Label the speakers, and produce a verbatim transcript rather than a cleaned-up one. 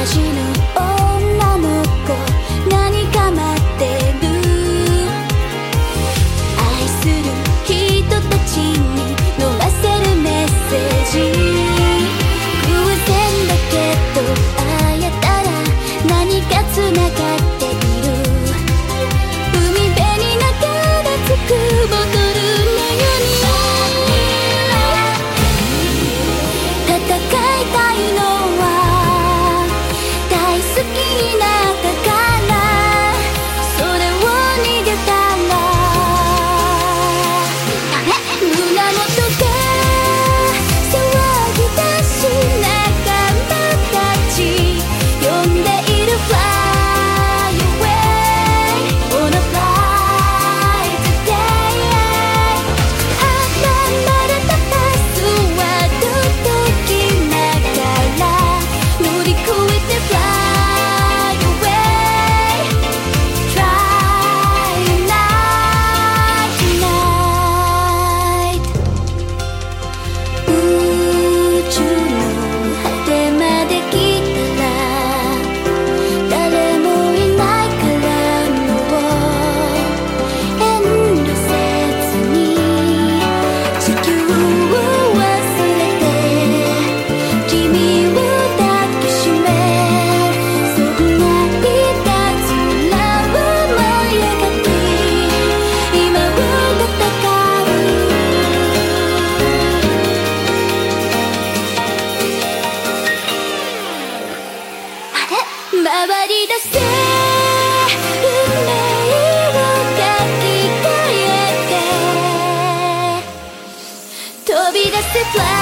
Speaker 1: 味の女の子、何か待ってる。愛する人たちに飲ませるメッセージ。偶然だけど会えたら何かつながっている。海辺に流れ着くボトルのように戦いたいのは大好きなだから、それを逃げたら胸元が騒ぎ出し、仲間たち呼んでいる。 Fly away on a flight today。 離れたパスは届きながら乗り越えて Fly away Try not tonight。 宇宙の果てまで来たら誰もいないからもう遠慮せずに地球を忘れて君を抱きしめ、そんないたずらを思い描き今を戦う。回り出せ運命を書き換えて飛び出せ Fly